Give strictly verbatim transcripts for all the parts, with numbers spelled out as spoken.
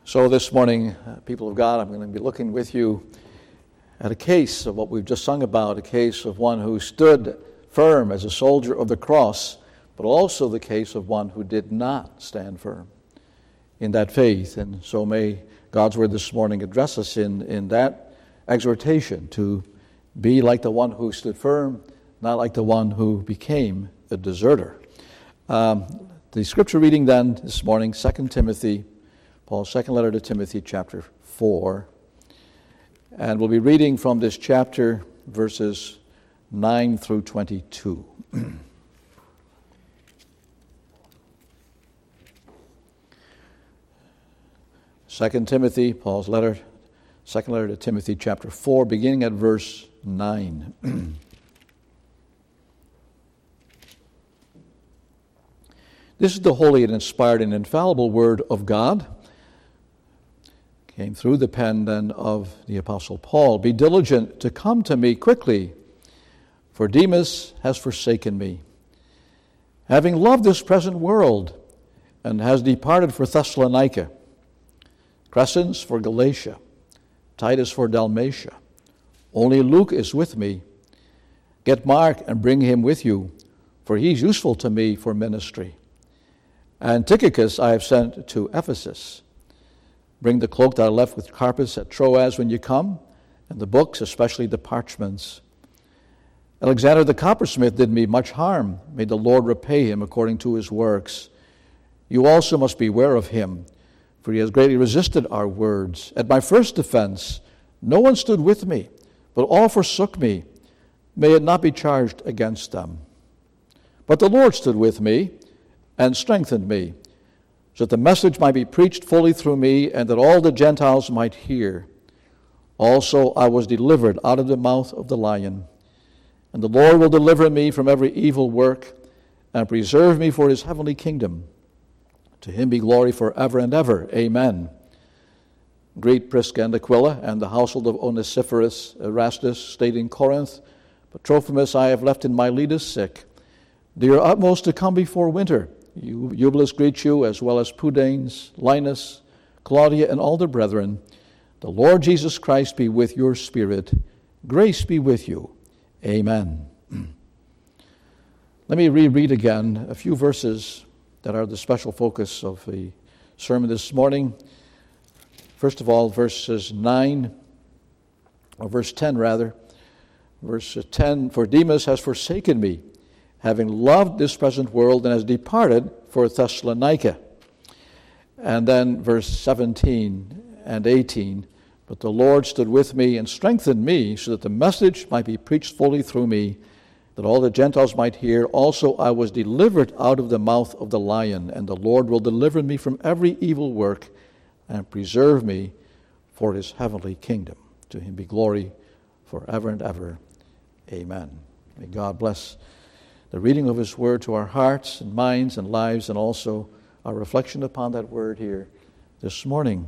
So this morning, uh, people of God, I'm going to be looking with you at a case of what we've just sung about, a case of one who stood firm as a soldier of the cross, but also the case of one who did not stand firm in that faith. And so may God's word this morning address us in, in that exhortation to be like the one who stood firm, not like the one who became a deserter. Um, the scripture reading then this morning, Second Timothy, Paul's second letter to Timothy, chapter four. And we'll be reading from this chapter, verses nine through twenty-two. Second Timothy, Paul's letter, second letter to Timothy, chapter four, beginning at verse nine. This is the holy and inspired and infallible word of God. Came through the pen then of the Apostle Paul. Be diligent to come to me quickly, for Demas has forsaken me, having loved this present world, and has departed for Thessalonica. Crescens for Galatia, Titus for Dalmatia. Only Luke is with me. Get Mark and bring him with you, for he is useful to me for ministry. And Tychicus I have sent to Ephesus. Bring the cloak that I left with Carpus at Troas when you come, and the books, especially the parchments. Alexander the coppersmith did me much harm. May the Lord repay him according to his works. You also must beware of him, for he has greatly resisted our words. At my first defense, no one stood with me, but all forsook me. May it not be charged against them. But the Lord stood with me and strengthened me, so that the message might be preached fully through me, and that all the Gentiles might hear. Also I was delivered out of the mouth of the lion. And the Lord will deliver me from every evil work, and preserve me for his heavenly kingdom. To him be glory forever and ever. Amen. Greet Prisca and Aquila, and the household of Onesiphorus. Erastus stayed in Corinth, but Trophimus I have left in Miletus sick. Do your utmost to come before winter. Eubulus greets you, as well as Pudanes, Linus, Claudia, and all the brethren. The Lord Jesus Christ be with your spirit. Grace be with you. Amen. Let me reread again a few verses that are the special focus of the sermon this morning. First of all, verses nine, or verse ten rather. Verse ten, for Demas has forsaken me, having loved this present world, and has departed for Thessalonica. And then verse seventeen and eighteen, but the Lord stood with me and strengthened me, so that the message might be preached fully through me, that all the Gentiles might hear. Also I was delivered out of the mouth of the lion, and the Lord will deliver me from every evil work, and preserve me for his heavenly kingdom. To him be glory forever and ever. Amen. May God bless the reading of his word to our hearts and minds and lives, and also our reflection upon that word here this morning.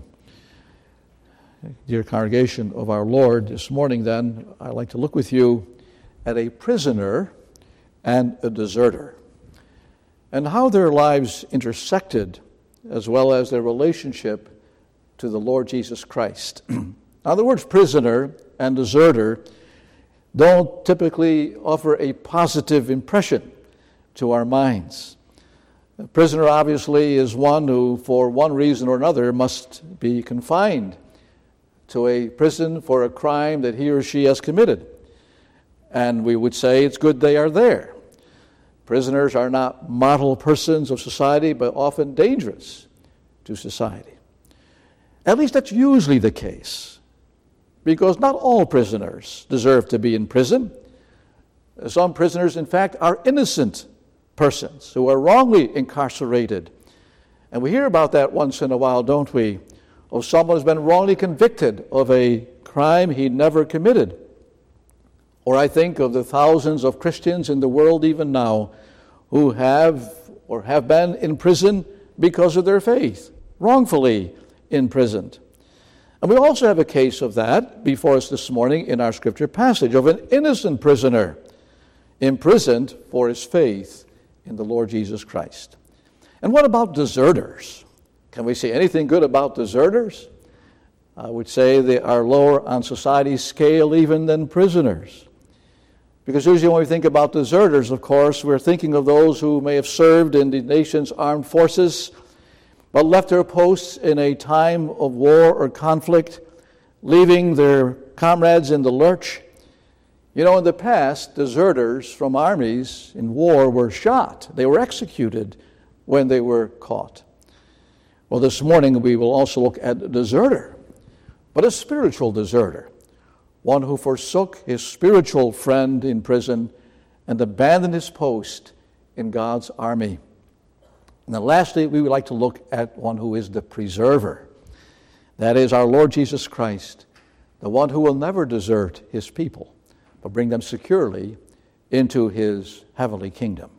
Dear congregation of our Lord, this morning then, I'd like to look with you at a prisoner and a deserter, and how their lives intersected, as well as their relationship to the Lord Jesus Christ. Now, the words prisoner and deserter don't typically offer a positive impression to our minds. A prisoner obviously is one who, for one reason or another, must be confined to a prison for a crime that he or she has committed. And we would say it's good they are there. Prisoners are not model persons of society, but often dangerous to society. At least that's usually the case, because not all prisoners deserve to be in prison. Some prisoners, in fact, are innocent persons who are wrongly incarcerated. And we hear about that once in a while, don't we? Of someone who's been wrongly convicted of a crime he never committed. Or I think of the thousands of Christians in the world even now who have or have been in prison because of their faith, wrongfully imprisoned. And we also have a case of that before us this morning in our scripture passage, of an innocent prisoner imprisoned for his faith in the Lord Jesus Christ. And what about deserters? Can we say anything good about deserters? I would say they are lower on society's scale even than prisoners. Because usually when we think about deserters, of course, we're thinking of those who may have served in the nation's armed forces, but left their posts in a time of war or conflict, leaving their comrades in the lurch. You know, in the past, deserters from armies in war were shot. They were executed when they were caught. Well, this morning we will also look at a deserter, but a spiritual deserter, one who forsook his spiritual friend in prison and abandoned his post in God's army. And then lastly, we would like to look at one who is the preserver. That is our Lord Jesus Christ, the one who will never desert his people, but bring them securely into his heavenly kingdom.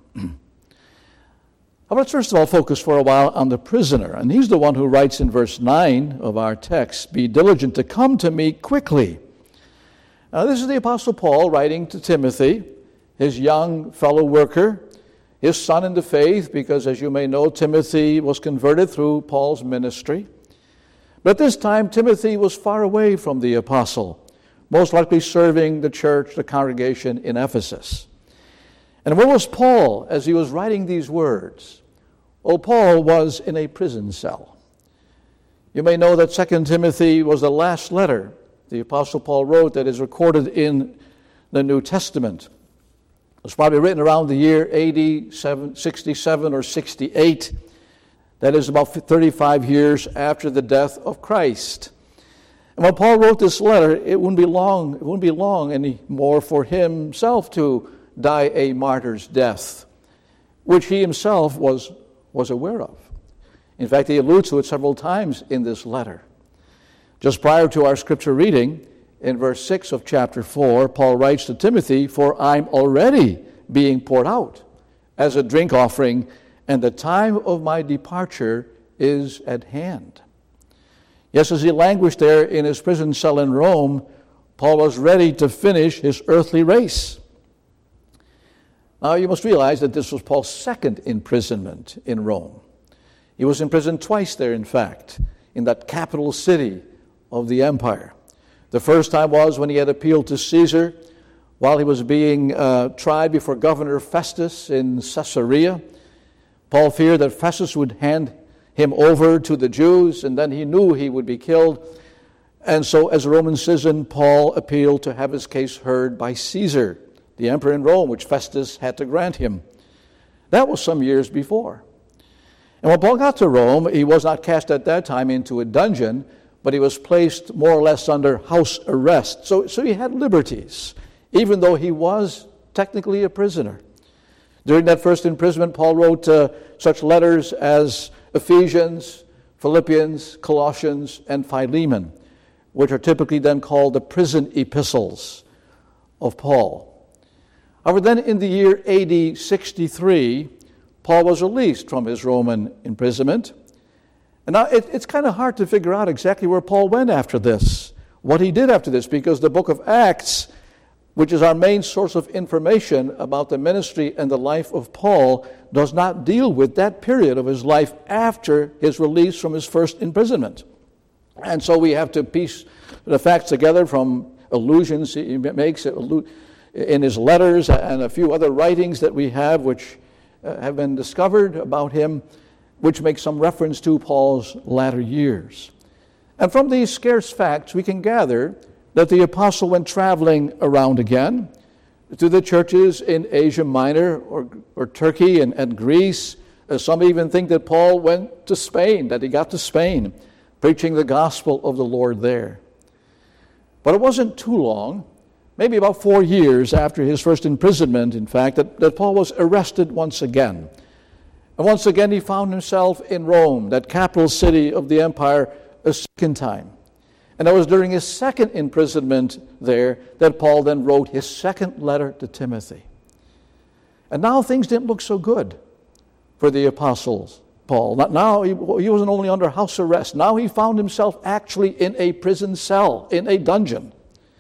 Well, let's first of all focus for a while on the prisoner. And he's the one who writes in verse nine of our text, "Be diligent to come to me quickly." Now, this is the Apostle Paul writing to Timothy, his young fellow worker, his son in the faith, because as you may know, Timothy was converted through Paul's ministry. But at this time, Timothy was far away from the apostle, most likely serving the church, the congregation in Ephesus. And where was Paul as he was writing these words? Well, Paul was in a prison cell. You may know that Second Timothy was the last letter the Apostle Paul wrote that is recorded in the New Testament. It was probably written around the year A D sixty-seven or sixty-eight. That is about thirty-five years after the death of Christ. And when Paul wrote this letter, it wouldn't be long, it wouldn't be long anymore for himself to die a martyr's death, which he himself was, was aware of. In fact, he alludes to it several times in this letter. Just prior to our scripture reading, in verse six of chapter four, Paul writes to Timothy, "For I'm already being poured out as a drink offering, and the time of my departure is at hand." Yes, as he languished there in his prison cell in Rome, Paul was ready to finish his earthly race. Now, you must realize that this was Paul's second imprisonment in Rome. He was imprisoned twice there, in fact, in that capital city of the empire. The first time was when he had appealed to Caesar while he was being uh, tried before Governor Festus in Caesarea. Paul feared that Festus would hand him over to the Jews, and then he knew he would be killed. And so, as a Roman citizen, Paul appealed to have his case heard by Caesar, the emperor in Rome, which Festus had to grant him. That was some years before. And when Paul got to Rome, he was not cast at that time into a dungeon, but he was placed more or less under house arrest. So, so he had liberties, even though he was technically a prisoner. During that first imprisonment, Paul wrote uh, such letters as Ephesians, Philippians, Colossians, and Philemon, which are typically then called the prison epistles of Paul. However, then in the year A D sixty-three, Paul was released from his Roman imprisonment. And now it, it's kind of hard to figure out exactly where Paul went after this, what he did after this, because the book of Acts, which is our main source of information about the ministry and the life of Paul, does not deal with that period of his life after his release from his first imprisonment. And so we have to piece the facts together from allusions he makes in his letters and a few other writings that we have which have been discovered about him, which makes some reference to Paul's latter years. And from these scarce facts, we can gather that the apostle went traveling around again to the churches in Asia Minor or, or Turkey and, and Greece. Uh, some even think that Paul went to Spain, that he got to Spain, preaching the gospel of the Lord there. But it wasn't too long, maybe about four years after his first imprisonment, in fact, that, that Paul was arrested once again. And once again he found himself in Rome, that capital city of the empire, a second time. And it was during his second imprisonment there that Paul then wrote his second letter to Timothy. And now things didn't look so good for the apostles, Paul. Now he, he wasn't only under house arrest. Now he found himself actually in a prison cell, in a dungeon.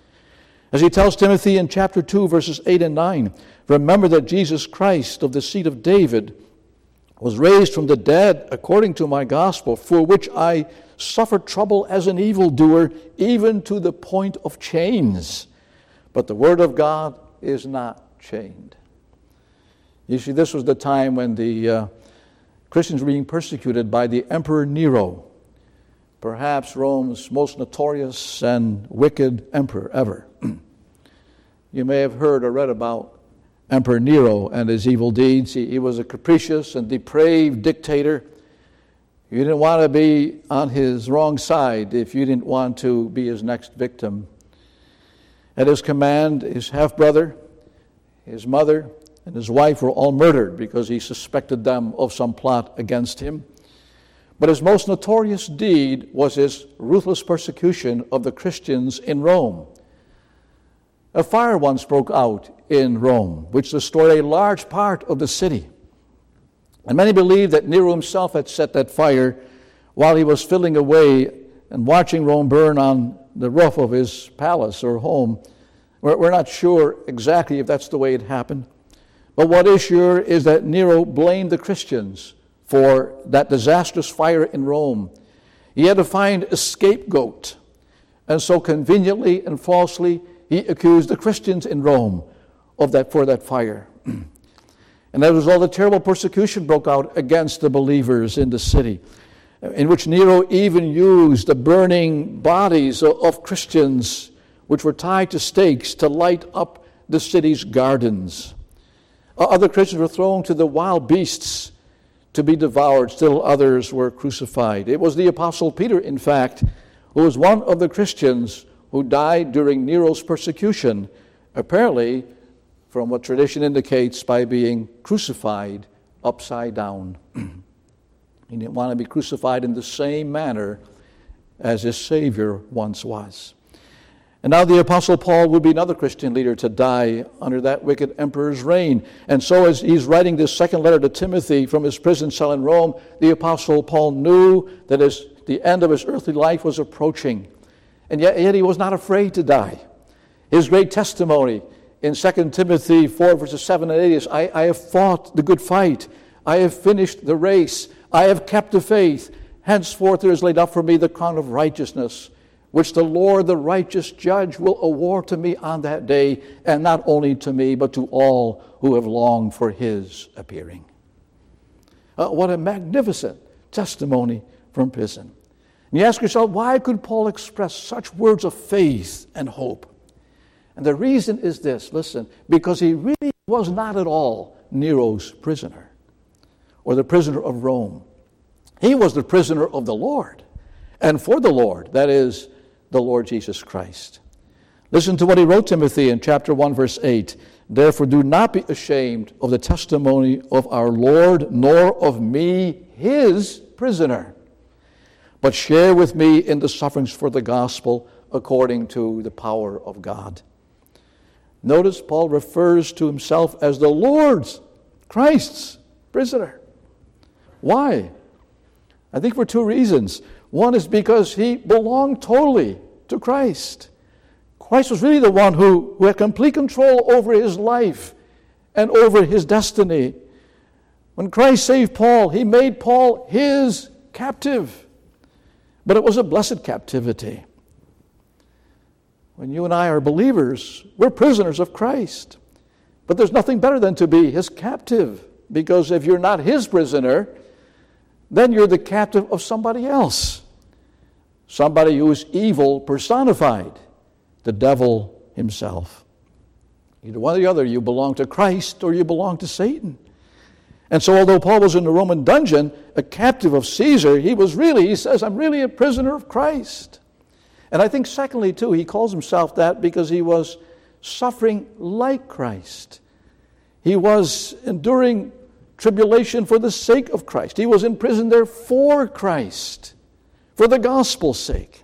As he tells Timothy in chapter two, verses eight and nine, "Remember that Jesus Christ of the seed of David was raised from the dead according to my gospel, for which I suffered trouble as an evildoer, even to the point of chains. But the word of God is not chained. You see, this was the time when the uh, Christians were being persecuted by the Emperor Nero, perhaps Rome's most notorious and wicked emperor ever. You may have heard or read about Emperor Nero and his evil deeds. He, he was a capricious and depraved dictator. You didn't want to be on his wrong side if you didn't want to be his next victim. At his command, his half-brother, his mother, and his wife were all murdered because he suspected them of some plot against him. But his most notorious deed was his ruthless persecution of the Christians in Rome. A fire once broke out in Rome, which destroyed a large part of the city. And many believe that Nero himself had set that fire while he was fiddling away and watching Rome burn on the roof of his palace or home. We're, we're not sure exactly if that's the way it happened. But what is sure is that Nero blamed the Christians for that disastrous fire in Rome. He had to find a scapegoat. And so conveniently and falsely, he accused the Christians in Rome of that for that fire. And as a result, a terrible persecution broke out against the believers in the city, in which Nero even used the burning bodies of Christians, which were tied to stakes, to light up the city's gardens. Other Christians were thrown to the wild beasts to be devoured. Still others were crucified. It was the Apostle Peter, in fact, who was one of the Christians who died during Nero's persecution, apparently, from what tradition indicates, by being crucified upside down. He didn't want to be crucified in the same manner as his Savior once was. And now the Apostle Paul would be another Christian leader to die under that wicked emperor's reign. And so as he's writing this second letter to Timothy from his prison cell in Rome, the Apostle Paul knew that his, the end of his earthly life was approaching. And yet, yet he was not afraid to die. His great testimony in Second Timothy four, verses seven and eight is, I, I have fought the good fight. I have finished the race. I have kept the faith. Henceforth there is laid up for me the crown of righteousness, which the Lord, the righteous judge, will award to me on that day, and not only to me, but to all who have longed for his appearing. Uh, what a magnificent testimony from prison. And you ask yourself, why could Paul express such words of faith and hope? And the reason is this, listen, because he really was not at all Nero's prisoner, or the prisoner of Rome. He was the prisoner of the Lord, and for the Lord, that is, the Lord Jesus Christ. Listen to what he wrote Timothy in chapter one, verse eight. Therefore do not be ashamed of the testimony of our Lord, nor of me, his prisoner, but share with me in the sufferings for the gospel according to the power of God. Notice Paul refers to himself as the Lord's, Christ's prisoner. Why? I think for two reasons. One is because he belonged totally to Christ. Christ was really the one who, who had complete control over his life and over his destiny. When Christ saved Paul, he made Paul his captive. But it was a blessed captivity. When you and I are believers, we're prisoners of Christ. But there's nothing better than to be his captive, because if you're not his prisoner, then you're the captive of somebody else. Somebody who is evil personified, the devil himself. Either one or the other, you belong to Christ or you belong to Satan. And so although Paul was in the Roman dungeon, a captive of Caesar, he was really, he says, I'm really a prisoner of Christ. And I think secondly, too, he calls himself that because he was suffering like Christ. He was enduring tribulation for the sake of Christ. He was in prison there for Christ, for the gospel's sake.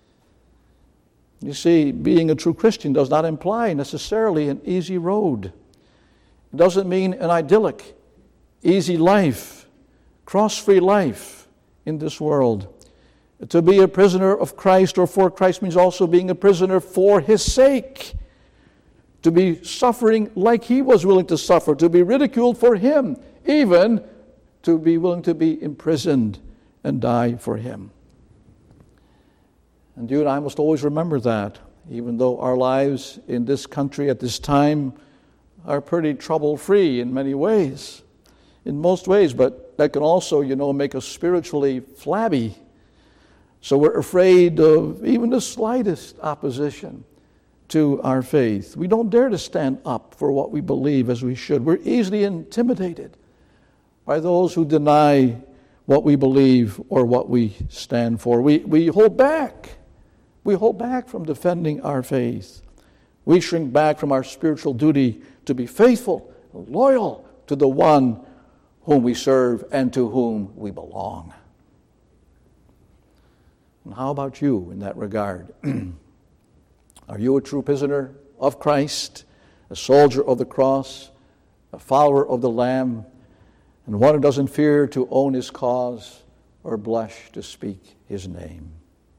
You see, being a true Christian does not imply necessarily an easy road. It doesn't mean an idyllic, easy life, cross-free life in this world. To be a prisoner of Christ or for Christ means also being a prisoner for his sake. To be suffering like he was willing to suffer, to be ridiculed for him, even to be willing to be imprisoned and die for him. And you and I must always remember that, even though our lives in this country at this time are pretty trouble-free in many ways, in most ways, but that can also, you know, make us spiritually flabby. So we're afraid of even the slightest opposition to our faith. We don't dare to stand up for what we believe as we should. We're easily intimidated by those who deny what we believe or what we stand for. We, we hold back. We hold back from defending our faith. We shrink back from our spiritual duty to be faithful, loyal to the one whom we serve and to whom we belong. And how about you in that regard? Are you a true prisoner of Christ, a soldier of the cross, a follower of the Lamb, and one who doesn't fear to own his cause or blush to speak his name?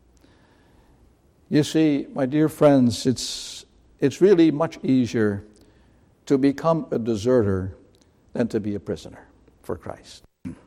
You see, my dear friends, it's it's really much easier to become a deserter than to be a prisoner for Christ. And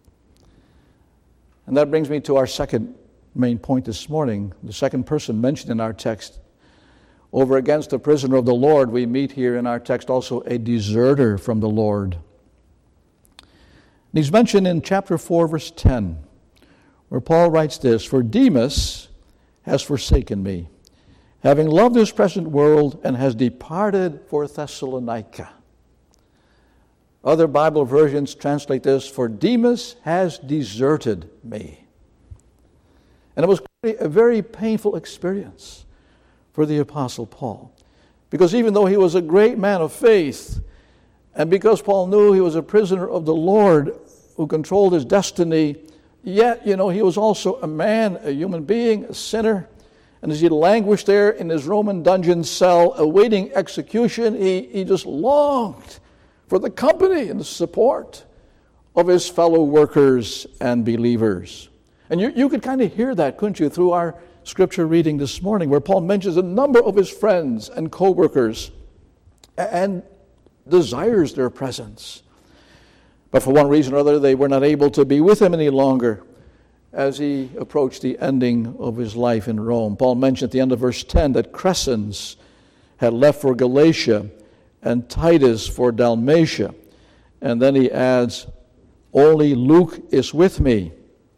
that brings me to our second main point this morning, the second person mentioned in our text. Over against the prisoner of the Lord, we meet here in our text also a deserter from the Lord. And he's mentioned in chapter four, verse ten, where Paul writes this, "For Demas has forsaken me, having loved this present world, and has departed for Thessalonica." Other Bible versions translate this, "For Demas has deserted me." And it was a very painful experience for the Apostle Paul, because even though he was a great man of faith, and because Paul knew he was a prisoner of the Lord who controlled his destiny, yet, you know, he was also a man, a human being, a sinner. And as he languished there in his Roman dungeon cell awaiting execution, he, he just longed for the company and the support of his fellow workers and believers. And you, you could kind of hear that, couldn't you, through our scripture reading this morning, where Paul mentions a number of his friends and co-workers and desires their presence. But for one reason or other, they were not able to be with him any longer as he approached the ending of his life in Rome. Paul mentioned at the end of verse ten that Crescens had left for Galatia and Titus for Dalmatia. And then he adds, "Only Luke is with me."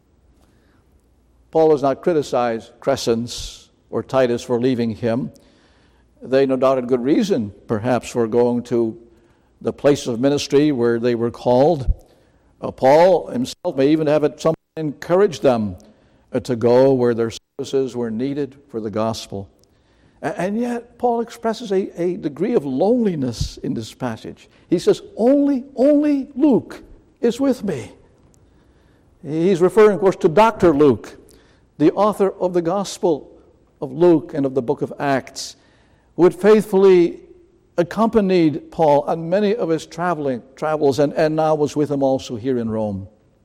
Paul does not criticize Crescens or Titus for leaving him. They no doubt had good reason, perhaps, for going to the place of ministry where they were called. Uh, Paul himself may even have at some point encouraged them uh, to go where their services were needed for the gospel. And, and yet, Paul expresses a, a degree of loneliness in this passage. He says, only, only Luke is with me. He's referring, of course, to Doctor Luke, the author of the Gospel of Luke and of the book of Acts, who had faithfully accompanied Paul on many of his traveling travels and, and now was with him also here in Rome.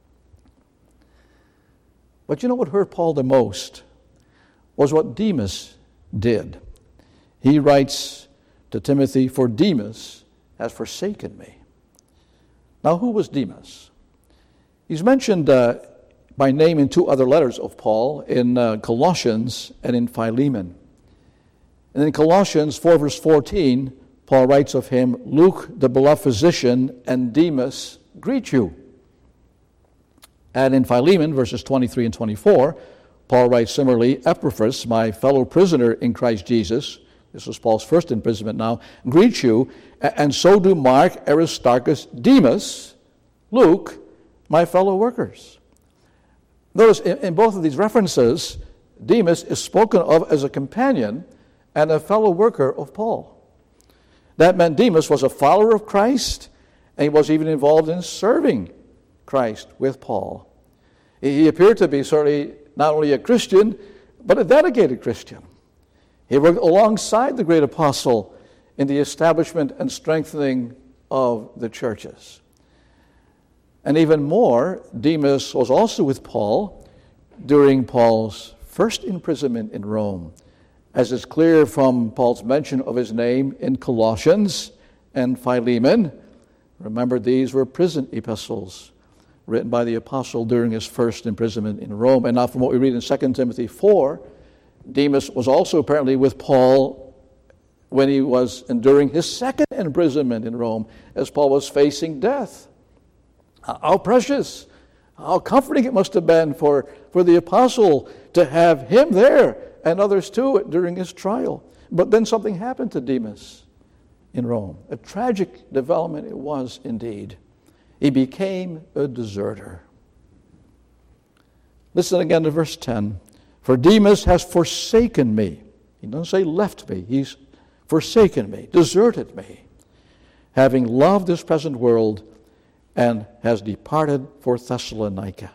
But you know what hurt Paul the most was what Demas did. He writes to Timothy, "For Demas has forsaken me." Now, who was Demas? He's mentioned uh, by name in two other letters of Paul, in uh, Colossians and in Philemon. And in Colossians four, verse fourteen, Paul writes of him, "Luke, the beloved physician, and Demas greet you." And in Philemon, verses twenty-three and twenty-four, Paul writes similarly, "Epaphras, my fellow prisoner in Christ Jesus," this was Paul's first imprisonment now, "greets you, and so do Mark, Aristarchus, Demas, Luke, my fellow workers." Notice in, in both of these references, Demas is spoken of as a companion and a fellow worker of Paul. That meant Demas was a follower of Christ, and he was even involved in serving Christ with Paul. He appeared to be certainly not only a Christian, but a dedicated Christian. He worked alongside the great apostle in the establishment and strengthening of the churches. And even more, Demas was also with Paul during Paul's first imprisonment in Rome, as is clear from Paul's mention of his name in Colossians and Philemon. Remember, these were prison epistles written by the apostle during his first imprisonment in Rome. And now from what we read in Second Timothy four, Demas was also apparently with Paul when he was enduring his second imprisonment in Rome, as Paul was facing death. How precious, how comforting it must have been for, for the apostle to have him there and others too during his trial. But then something happened to Demas in Rome. A tragic development it was indeed. He became a deserter. Listen again to verse ten. For Demas has forsaken me. He doesn't say left me. He's forsaken me, deserted me, having loved this present world, and has departed for Thessalonica.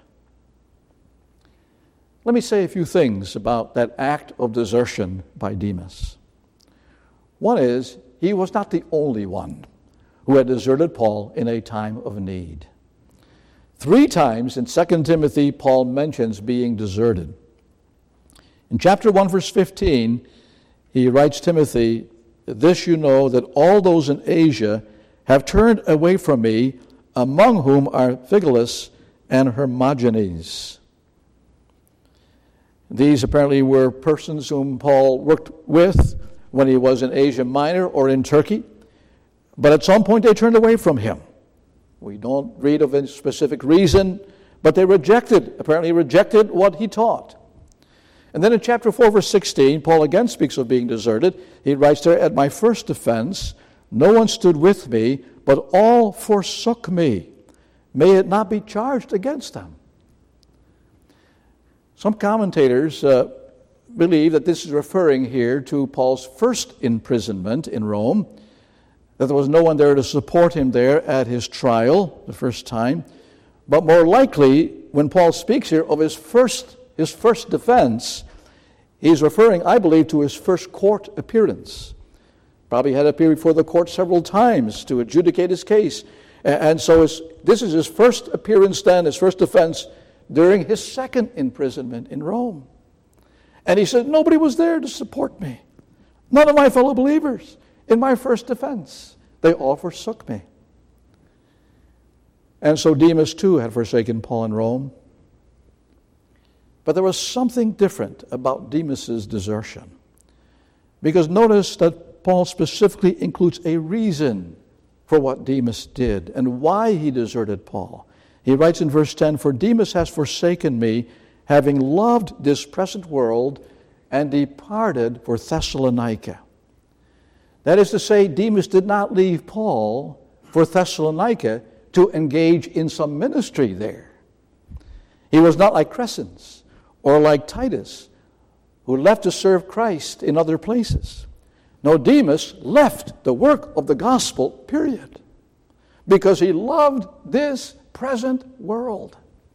Let me say a few things about that act of desertion by Demas. One is, he was not the only one who had deserted Paul in a time of need. Three times in Second Timothy, Paul mentions being deserted. In chapter one, verse fifteen, he writes Timothy, "This you know, that all those in Asia have turned away from me, among whom are Phygelus and Hermogenes." These apparently were persons whom Paul worked with when he was in Asia Minor or in Turkey, but at some point they turned away from him. We don't read of any specific reason, but they rejected, apparently rejected what he taught. And then in chapter four, verse sixteen, Paul again speaks of being deserted. He writes there, "At my first offense, no one stood with me, but all forsook me. May it not be charged against them." Some commentators uh, believe that this is referring here to Paul's first imprisonment in Rome, that there was no one there to support him there at his trial the first time. But more likely, when Paul speaks here of his first his first defense, he's referring, I believe, to his first court appearance. Probably had to appear before the court several times to adjudicate his case. And so his, this is his first appearance then, his first defense, during his second imprisonment in Rome. And he said, nobody was there to support me. None of my fellow believers in my first defense. They all forsook me. And so Demas too had forsaken Paul in Rome. But there was something different about Demas's desertion. Because notice that Paul specifically includes a reason for what Demas did and why he deserted Paul. He writes in verse ten, "For Demas has forsaken me, having loved this present world, and departed for Thessalonica." That is to say, Demas did not leave Paul for Thessalonica to engage in some ministry there. He was not like Crescens or like Titus, who left to serve Christ in other places. No, Demas left the work of the gospel, period, because he loved this present world.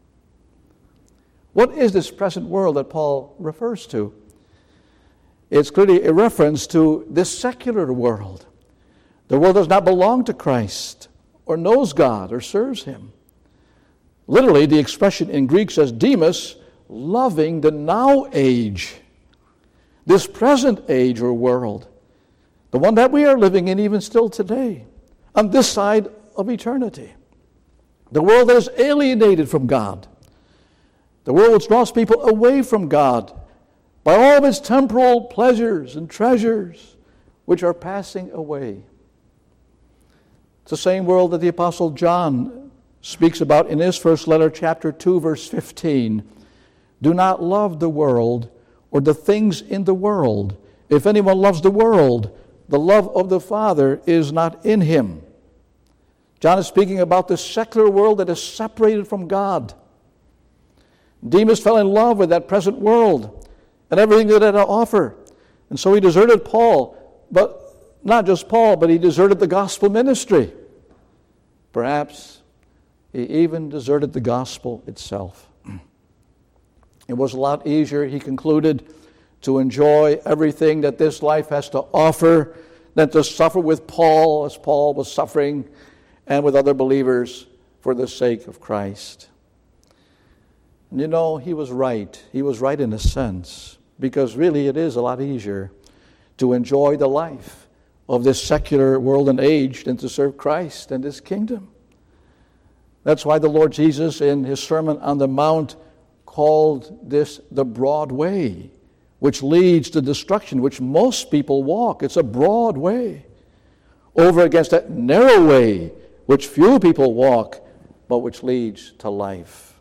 What is this present world that Paul refers to? It's clearly a reference to this secular world. The world does not belong to Christ or knows God or serves him. Literally, the expression in Greek says Demas loving the now age, this present age or world, the one that we are living in even still today, on this side of eternity. The world that is alienated from God. The world which draws people away from God by all of its temporal pleasures and treasures which are passing away. It's the same world that the Apostle John speaks about in his first letter, chapter two, verse fifteen. "Do not love the world or the things in the world. If anyone loves the world, the love of the Father is not in him." John is speaking about the secular world that is separated from God. Demas fell in love with that present world and everything that it had to offer. And so he deserted Paul, but not just Paul, but he deserted the gospel ministry. Perhaps he even deserted the gospel itself. It was a lot easier, he concluded, to enjoy everything that this life has to offer than to suffer with Paul as Paul was suffering and with other believers for the sake of Christ. And you know, he was right. He was right in a sense, because really it is a lot easier to enjoy the life of this secular world and age than to serve Christ and his kingdom. That's why the Lord Jesus in his Sermon on the Mount called this the broad way, which leads to destruction, which most people walk. It's a broad way over against that narrow way, which few people walk, but which leads to life.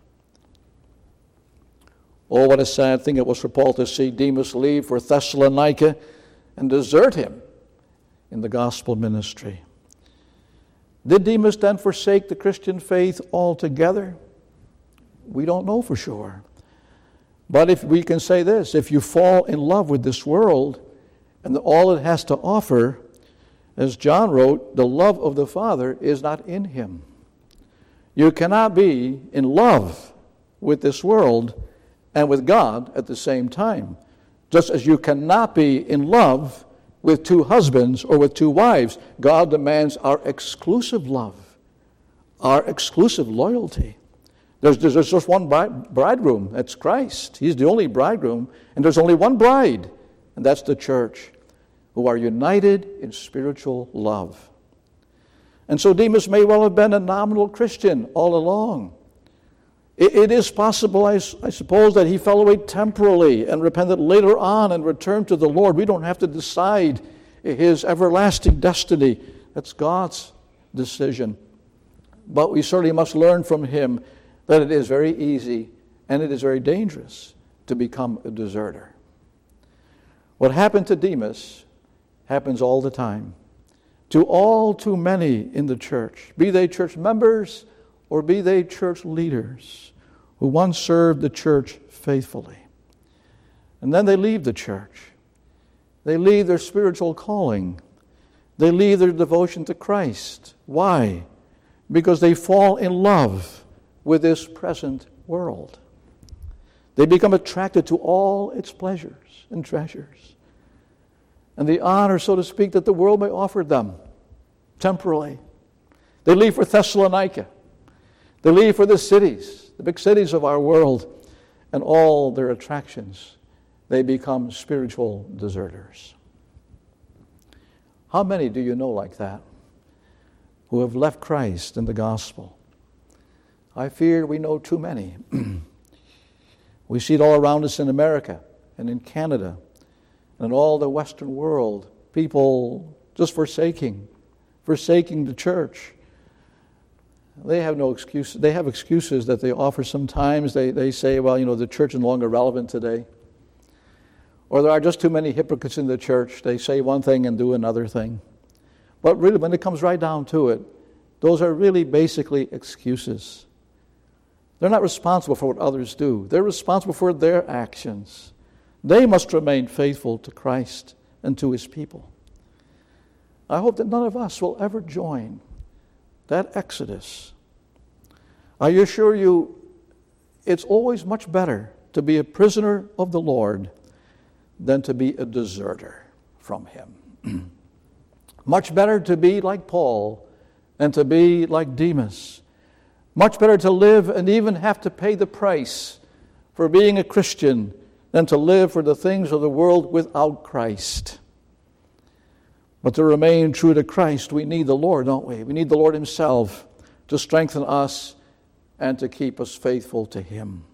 Oh, what a sad thing it was for Paul to see Demas leave for Thessalonica and desert him in the gospel ministry. Did Demas then forsake the Christian faith altogether? We don't know for sure. But if we can say this, if you fall in love with this world and all it has to offer, as John wrote, the love of the Father is not in him. You cannot be in love with this world and with God at the same time. Just as you cannot be in love with two husbands or with two wives. God demands our exclusive love, our exclusive loyalty. There's, there's just one bridegroom, that's Christ. He's the only bridegroom, and there's only one bride, and that's the church, who are united in spiritual love. And so Demas may well have been a nominal Christian all along. It, it is possible, I, I suppose, that he fell away temporarily and repented later on and returned to the Lord. We don't have to decide his everlasting destiny. That's God's decision. But we certainly must learn from him that it is very easy and it is very dangerous to become a deserter. What happened to Demas happens all the time to all too many in the church, be they church members or be they church leaders who once served the church faithfully. And then they leave the church. They leave their spiritual calling. They leave their devotion to Christ. Why? Because they fall in love with this present world. They become attracted to all its pleasures and treasures, and the honor, so to speak, that the world may offer them temporarily. They leave for Thessalonica. They leave for the cities, the big cities of our world, and all their attractions. They become spiritual deserters. How many do you know like that, who have left Christ and the gospel? I fear we know too many. We see it all around us in America and in Canada and in all the Western world. People just forsaking, forsaking the church. They have no excuses. They have excuses that they offer sometimes. They, they say, well, you know, the church is no longer relevant today. Or there are just too many hypocrites in the church. They say one thing and do another thing. But really, when it comes right down to it, those are really basically excuses. They're not responsible for what others do. They're responsible for their actions. They must remain faithful to Christ and to his people. I hope that none of us will ever join that exodus. I assure you, it's always much better to be a prisoner of the Lord than to be a deserter from him. Much better to be like Paul and to be like Demas. Much better to live and even have to pay the price for being a Christian than to live for the things of the world without Christ. But to remain true to Christ, we need the Lord, don't we? We need the Lord himself to strengthen us and to keep us faithful to him.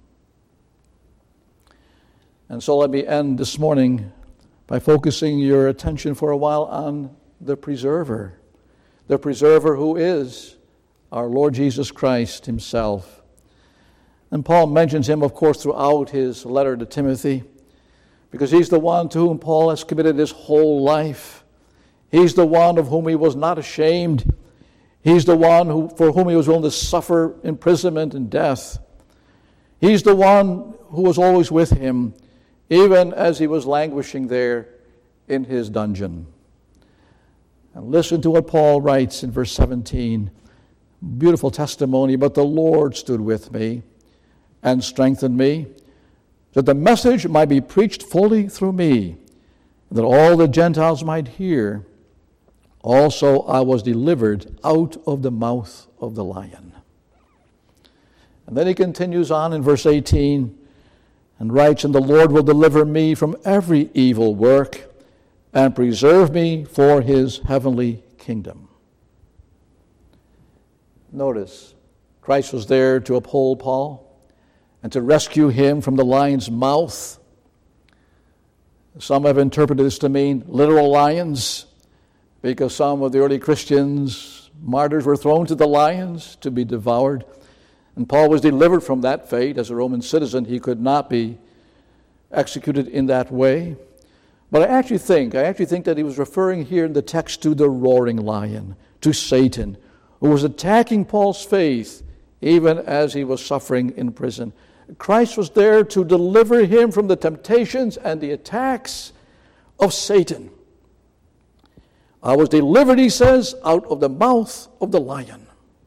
And so let me end this morning by focusing your attention for a while on the preserver. The preserver who is our Lord Jesus Christ himself. And Paul mentions him, of course, throughout his letter to Timothy, because he's the one to whom Paul has committed his whole life. He's the one of whom he was not ashamed. He's the one who, for whom he was willing to suffer imprisonment and death. He's the one who was always with him, even as he was languishing there in his dungeon. And listen to what Paul writes in verse seventeen. Beautiful testimony. But the Lord stood with me and strengthened me, that the message might be preached fully through me, that all the Gentiles might hear. Also I was delivered out of the mouth of the lion. And then he continues on in verse eighteen and writes, and the Lord will deliver me from every evil work and preserve me for his heavenly kingdom. Notice, Christ was there to uphold Paul and to rescue him from the lion's mouth. Some have interpreted this to mean literal lions, because some of the early Christians, martyrs, were thrown to the lions to be devoured. And Paul was delivered from that fate. As a Roman citizen, he could not be executed in that way. But I actually think, I actually think that he was referring here in the text to the roaring lion, to Satan, who was attacking Paul's faith even as he was suffering in prison. Christ was there to deliver him from the temptations and the attacks of Satan. I was delivered, he says, out of the mouth of the lion.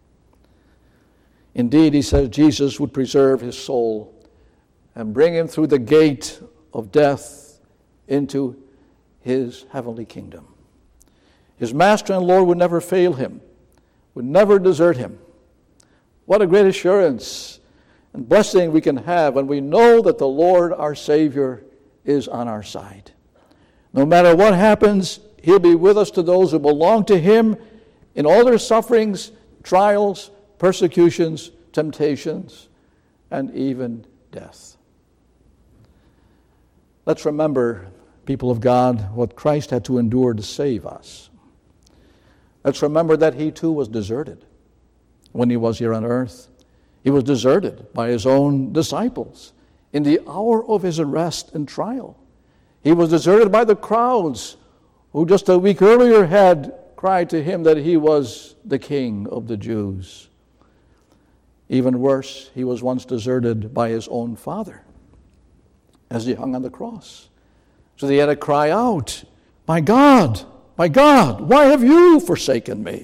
Indeed, he says, Jesus would preserve his soul and bring him through the gate of death into his heavenly kingdom. His master and Lord would never fail him, would never desert him. What a great assurance and blessing we can have when we know that the Lord, our Savior, is on our side. No matter what happens, he'll be with us to those who belong to him in all their sufferings, trials, persecutions, temptations, and even death. Let's remember, people of God, what Christ had to endure to save us. Let's remember that he too was deserted when he was here on earth. He was deserted by his own disciples in the hour of his arrest and trial. He was deserted by the crowds who just a week earlier had cried to him that he was the King of the Jews. Even worse, he was once deserted by his own Father as he hung on the cross. So they had to cry out, "My God, my God, why have you forsaken me?"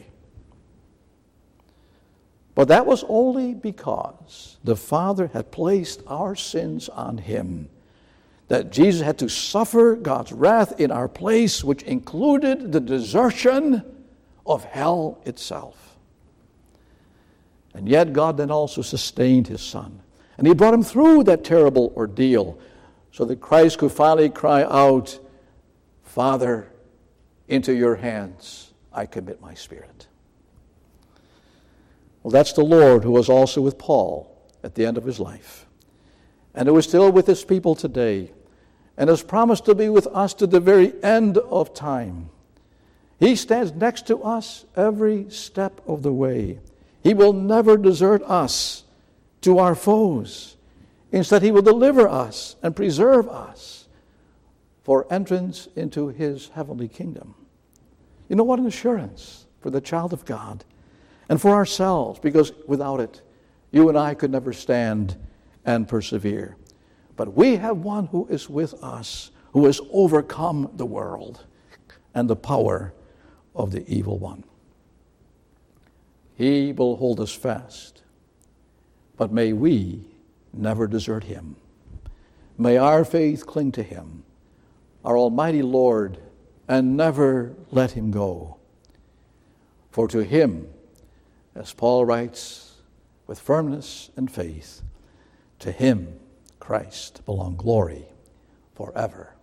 But that was only because the Father had placed our sins on him, that Jesus had to suffer God's wrath in our place, which included the desertion of hell itself. And yet God then also sustained his Son, and he brought him through that terrible ordeal so that Christ could finally cry out, "Father, into your hands I commit my spirit." Well, that's the Lord who was also with Paul at the end of his life, and who is still with his people today, and has promised to be with us to the very end of time. He stands next to us every step of the way. He will never desert us to our foes. Instead, he will deliver us and preserve us for entrance into his heavenly kingdom. You know, what an assurance for the child of God and for ourselves, because without it, you and I could never stand and persevere. But we have one who is with us, who has overcome the world and the power of the evil one. He will hold us fast, but may we never desert him. May our faith cling to him, our almighty Lord, and never let him go. For to him, as Paul writes with firmness and faith, to him, Christ, belong glory forever